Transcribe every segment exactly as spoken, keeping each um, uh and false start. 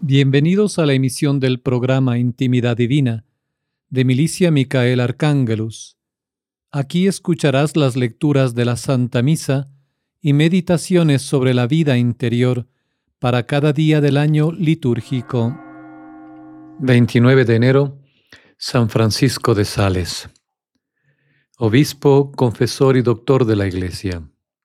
Bienvenidos a la emisión del programa Intimidad Divina de Milicia Micael Arcángelus. Aquí escucharás las lecturas de la Santa Misa y meditaciones sobre la vida interior para cada día del año litúrgico. veintinueve de enero, San Francisco de Sales, obispo, confesor y doctor de la Iglesia.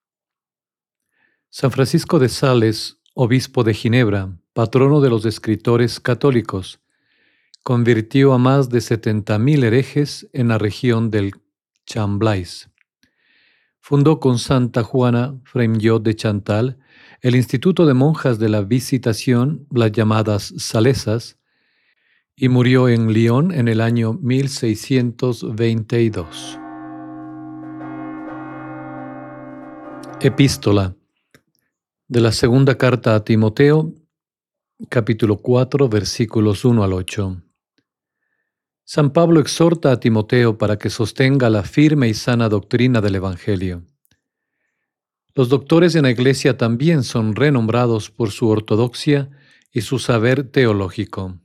San Francisco de Sales, obispo de Ginebra, patrono de los escritores católicos, convirtió a más de setenta mil herejes en la región del Chamblais. Fundó con Santa Juana Fremjot de Chantal el Instituto de Monjas de la Visitación, las llamadas Salesas, y murió en Lyon en el año mil seiscientos veintidós. Epístola de la segunda carta a Timoteo, capítulo cuatro, versículos uno al ocho. San Pablo exhorta a Timoteo para que sostenga la firme y sana doctrina del Evangelio. Los doctores en la Iglesia también son renombrados por su ortodoxia y su saber teológico.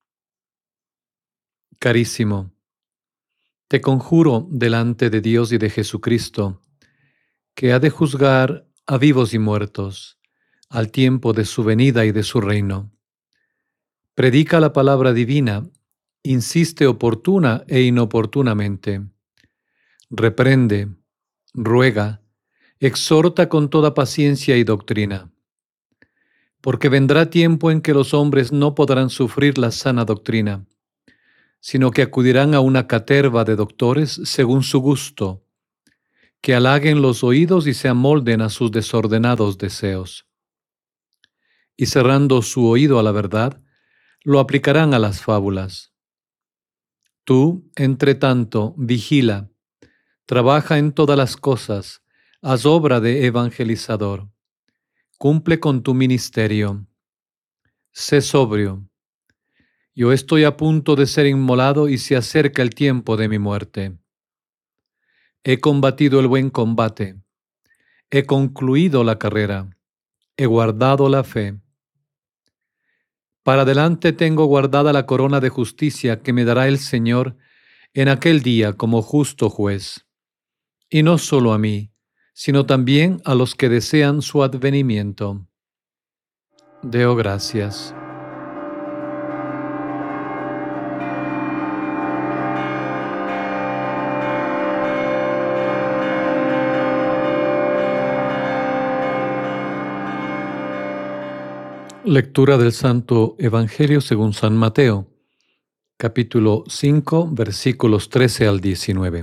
Carísimo, te conjuro delante de Dios y de Jesucristo, que ha de juzgar a vivos y muertos, al tiempo de su venida y de su reino. Predica la palabra divina, insiste oportuna e inoportunamente. Reprende, ruega, exhorta con toda paciencia y doctrina. Porque vendrá tiempo en que los hombres no podrán sufrir la sana doctrina, sino que acudirán a una caterva de doctores según su gusto, que halaguen los oídos y se amolden a sus desordenados deseos. Y cerrando su oído a la verdad, lo aplicarán a las fábulas. Tú, entre tanto, vigila, trabaja en todas las cosas, haz obra de evangelizador, cumple con tu ministerio, sé sobrio. Yo estoy a punto de ser inmolado y se acerca el tiempo de mi muerte. He combatido el buen combate, he concluido la carrera, he guardado la fe. Para adelante tengo guardada la corona de justicia que me dará el Señor en aquel día como justo juez. Y no solo a mí, sino también a los que desean su advenimiento. Deo gracias. Lectura del Santo Evangelio según San Mateo, capítulo cinco, versículos trece al diecinueve.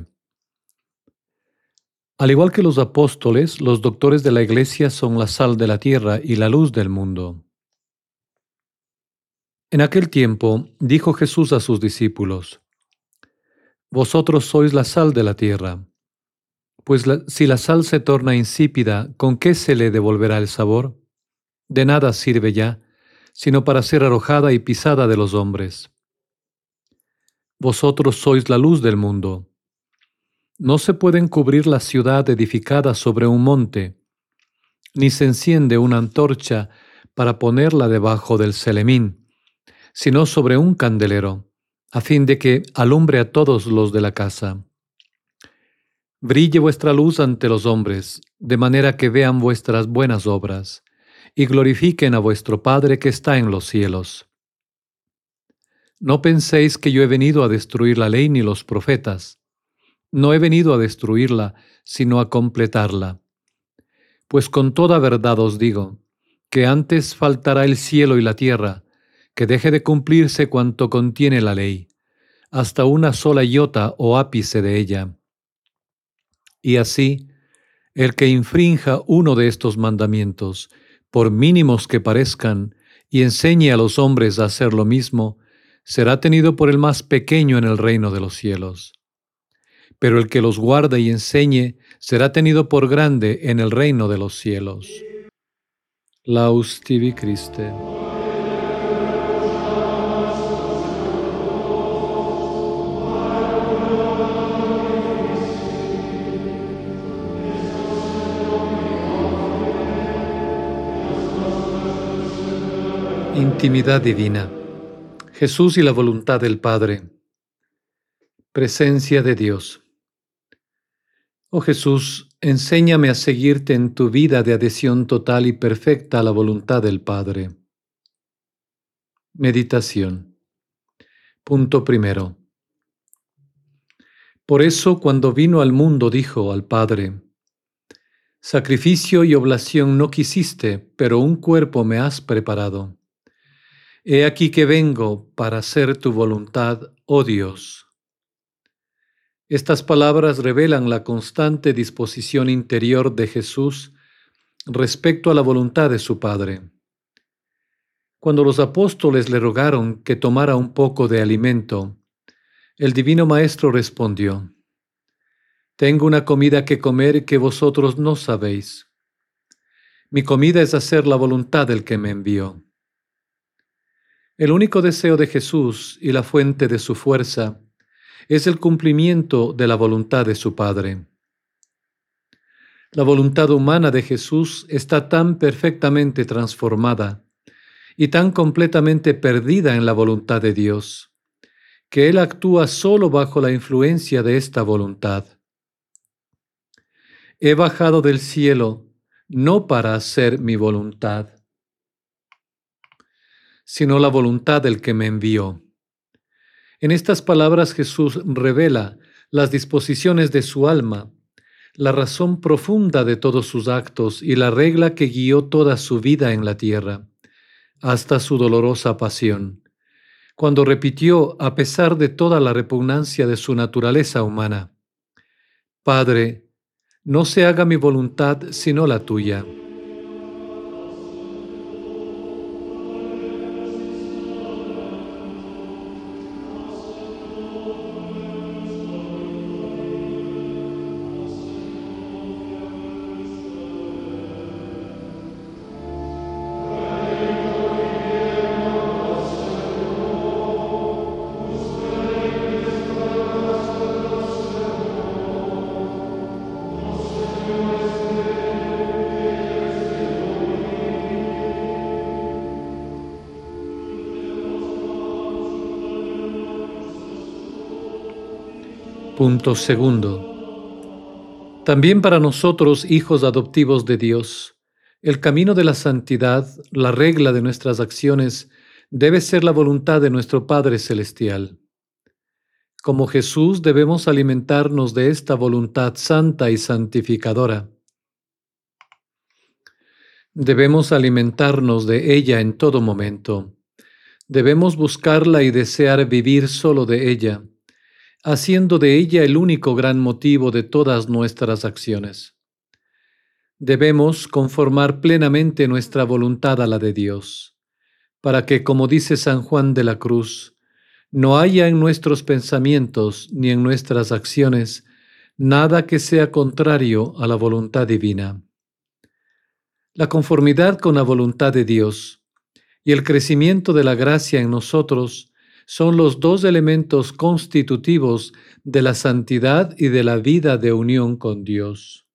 Al igual que los apóstoles, los doctores de la Iglesia son la sal de la tierra y la luz del mundo. En aquel tiempo dijo Jesús a sus discípulos: Vosotros sois la sal de la tierra. Pues la, si la sal se torna insípida, ¿con qué se le devolverá el sabor? De nada sirve ya, sino para ser arrojada y pisada de los hombres. Vosotros sois la luz del mundo. No se puede encubrir la ciudad edificada sobre un monte, ni se enciende una antorcha para ponerla debajo del celemín, sino sobre un candelero, a fin de que alumbre a todos los de la casa. Brille vuestra luz ante los hombres, de manera que vean vuestras buenas obras, y glorifiquen a vuestro Padre que está en los cielos. No penséis que yo he venido a destruir la ley ni los profetas. No he venido a destruirla, sino a completarla. Pues con toda verdad os digo, que antes faltará el cielo y la tierra, que deje de cumplirse cuanto contiene la ley, hasta una sola iota o ápice de ella. Y así, el que infrinja uno de estos mandamientos, por mínimos que parezcan, y enseñe a los hombres a hacer lo mismo, será tenido por el más pequeño en el reino de los cielos. Pero el que los guarda y enseñe será tenido por grande en el reino de los cielos. Laus tibi Christe. Intimidad divina. Jesús y la voluntad del Padre. Presencia de Dios. Oh Jesús, enséñame a seguirte en tu vida de adhesión total y perfecta a la voluntad del Padre. Meditación. Punto primero. Por eso, cuando vino al mundo, dijo al Padre: sacrificio y oblación no quisiste, pero un cuerpo me has preparado. He aquí que vengo para hacer tu voluntad, oh Dios. Estas palabras revelan la constante disposición interior de Jesús respecto a la voluntad de su Padre. Cuando los apóstoles le rogaron que tomara un poco de alimento, el Divino Maestro respondió: tengo una comida que comer que vosotros no sabéis. Mi comida es hacer la voluntad del que me envió. El único deseo de Jesús y la fuente de su fuerza es el cumplimiento de la voluntad de su Padre. La voluntad humana de Jesús está tan perfectamente transformada y tan completamente perdida en la voluntad de Dios, que Él actúa solo bajo la influencia de esta voluntad. He bajado del cielo no para hacer mi voluntad, sino la voluntad del que me envió. En estas palabras Jesús revela las disposiciones de su alma, la razón profunda de todos sus actos y la regla que guió toda su vida en la tierra, hasta su dolorosa pasión, cuando repitió, a pesar de toda la repugnancia de su naturaleza humana: Padre, no se haga mi voluntad sino la tuya. Punto segundo. También para nosotros, hijos adoptivos de Dios, el camino de la santidad, la regla de nuestras acciones, debe ser la voluntad de nuestro Padre Celestial. Como Jesús, debemos alimentarnos de esta voluntad santa y santificadora. Debemos alimentarnos de ella en todo momento. Debemos buscarla y desear vivir solo de ella, haciendo de ella el único gran motivo de todas nuestras acciones. Debemos conformar plenamente nuestra voluntad a la de Dios, para que, como dice San Juan de la Cruz, no haya en nuestros pensamientos ni en nuestras acciones nada que sea contrario a la voluntad divina. La conformidad con la voluntad de Dios y el crecimiento de la gracia en nosotros son los dos elementos constitutivos de la santidad y de la vida de unión con Dios.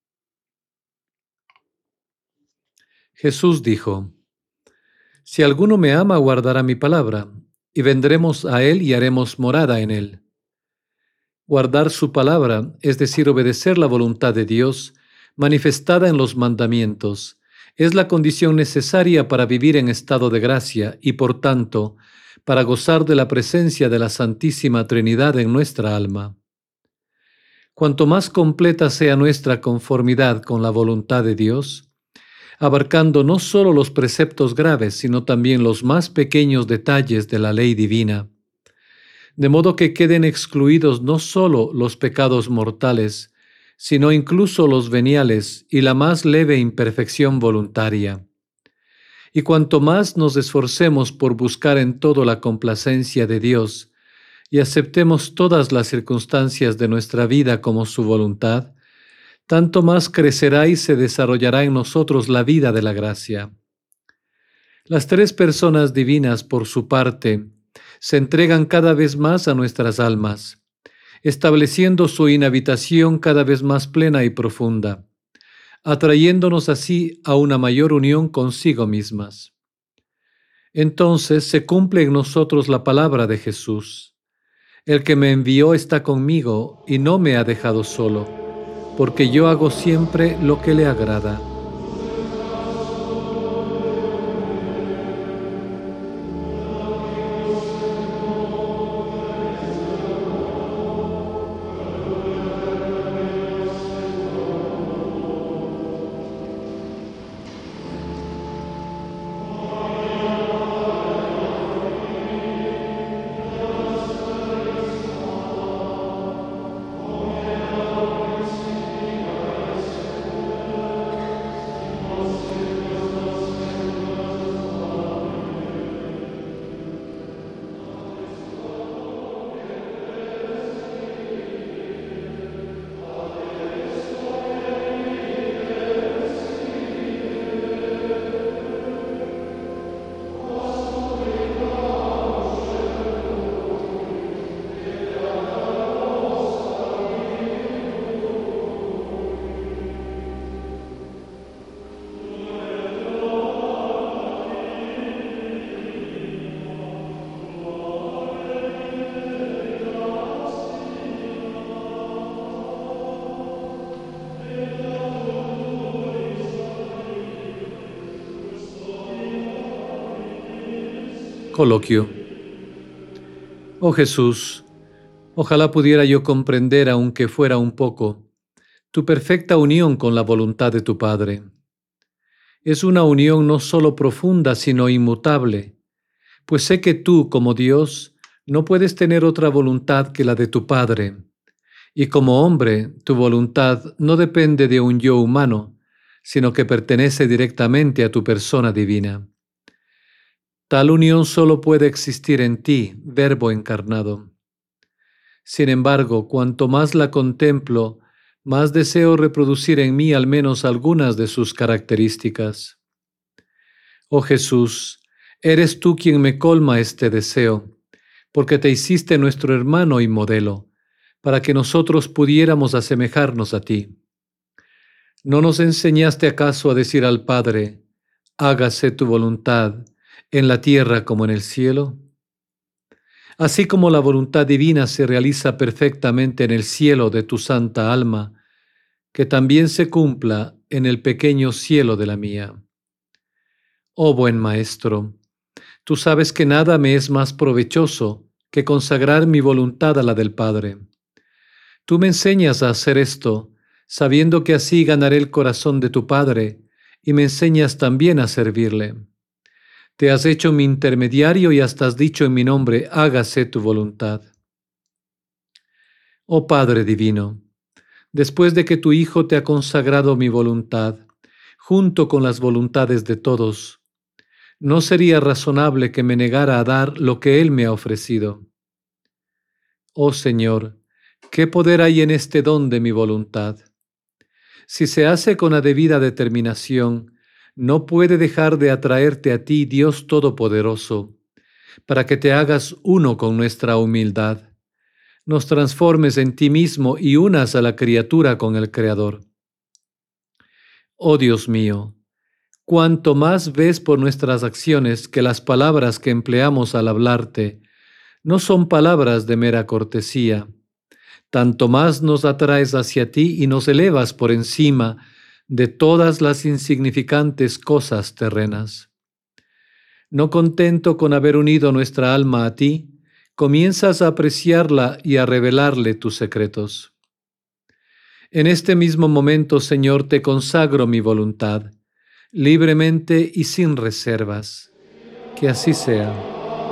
Jesús dijo: si alguno me ama, guardará mi palabra, y vendremos a él y haremos morada en él. Guardar su palabra, es decir, obedecer la voluntad de Dios, manifestada en los mandamientos, es la condición necesaria para vivir en estado de gracia y, por tanto, para gozar de la presencia de la Santísima Trinidad en nuestra alma. Cuanto más completa sea nuestra conformidad con la voluntad de Dios, abarcando no solo los preceptos graves, sino también los más pequeños detalles de la ley divina, de modo que queden excluidos no solo los pecados mortales, sino incluso los veniales y la más leve imperfección voluntaria. Y cuanto más nos esforcemos por buscar en todo la complacencia de Dios y aceptemos todas las circunstancias de nuestra vida como su voluntad, tanto más crecerá y se desarrollará en nosotros la vida de la gracia. Las tres personas divinas, por su parte, se entregan cada vez más a nuestras almas, estableciendo su inhabitación cada vez más plena y profunda, atrayéndonos así a una mayor unión consigo mismas. Entonces se cumple en nosotros la palabra de Jesús. El que me envió está conmigo y no me ha dejado solo, porque yo hago siempre lo que le agrada. Coloquio. Oh Jesús, ojalá pudiera yo comprender, aunque fuera un poco, tu perfecta unión con la voluntad de tu Padre. Es una unión no solo profunda, sino inmutable, pues sé que tú, como Dios, no puedes tener otra voluntad que la de tu Padre, y como hombre, tu voluntad no depende de un yo humano, sino que pertenece directamente a tu persona divina. Tal unión solo puede existir en ti, Verbo encarnado. Sin embargo, cuanto más la contemplo, más deseo reproducir en mí al menos algunas de sus características. Oh Jesús, eres tú quien me colma este deseo, porque te hiciste nuestro hermano y modelo, para que nosotros pudiéramos asemejarnos a ti. ¿No nos enseñaste acaso a decir al Padre, hágase tu voluntad, en la tierra como en el cielo? Así como la voluntad divina se realiza perfectamente en el cielo de tu santa alma, que también se cumpla en el pequeño cielo de la mía. Oh buen Maestro, tú sabes que nada me es más provechoso que consagrar mi voluntad a la del Padre. Tú me enseñas a hacer esto, sabiendo que así ganaré el corazón de tu Padre, y me enseñas también a servirle. Te has hecho mi intermediario y hasta has dicho en mi nombre, hágase tu voluntad. Oh Padre divino, después de que tu Hijo te ha consagrado mi voluntad, junto con las voluntades de todos, no sería razonable que me negara a dar lo que Él me ha ofrecido. Oh Señor, ¿qué poder hay en este don de mi voluntad? Si se hace con la debida determinación, no puede dejar de atraerte a ti, Dios Todopoderoso, para que te hagas uno con nuestra humildad, nos transformes en ti mismo y unas a la criatura con el Creador. Oh Dios mío, cuanto más ves por nuestras acciones que las palabras que empleamos al hablarte no son palabras de mera cortesía, tanto más nos atraes hacia ti y nos elevas por encima de todas las insignificantes cosas terrenas. No contento con haber unido nuestra alma a ti, comienzas a apreciarla y a revelarle tus secretos. En este mismo momento, Señor, te consagro mi voluntad, libremente y sin reservas. Que así sea.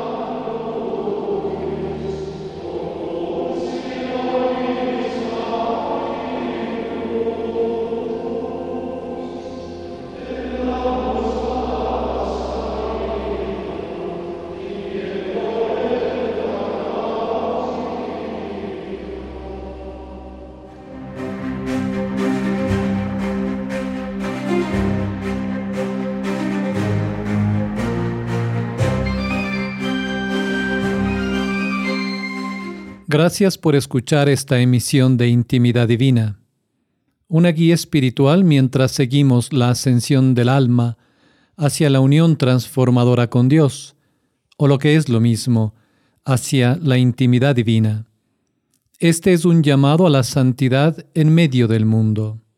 Gracias por escuchar esta emisión de Intimidad Divina, una guía espiritual mientras seguimos la ascensión del alma hacia la unión transformadora con Dios, o lo que es lo mismo, hacia la intimidad divina. Este es un llamado a la santidad en medio del mundo.